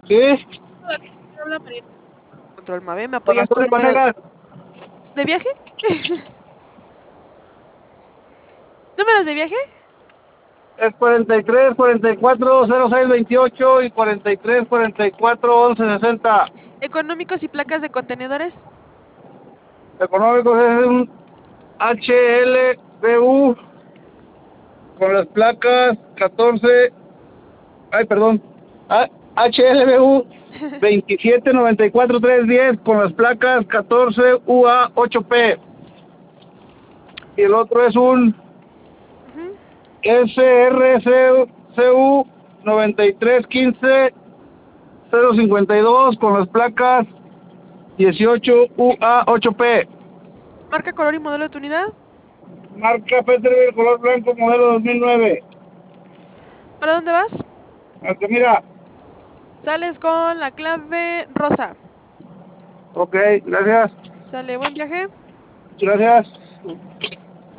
¿Sí? Habla Mariana. Control Mave, ¿me Con apoyas tu Antonio número Vanegas. de viaje? ¿Números de viaje? Es 43 44 06 28 y 43 44 11 60. Económicos y placas de contenedores. Económicos es un HLBU con las placas 14. Ay, perdón. HLBU 2794310 con las placas 14UA8P. Y el otro es un Ujú. SRCU 9315052 con las placas 18UA8P. Marca, color y modelo de tu unidad. Marca Peterbilt color blanco modelo 2009. ¿Para dónde vas? Hasta mira. Sales con la clave rosa. Ok, gracias. Sale, buen viaje. Gracias.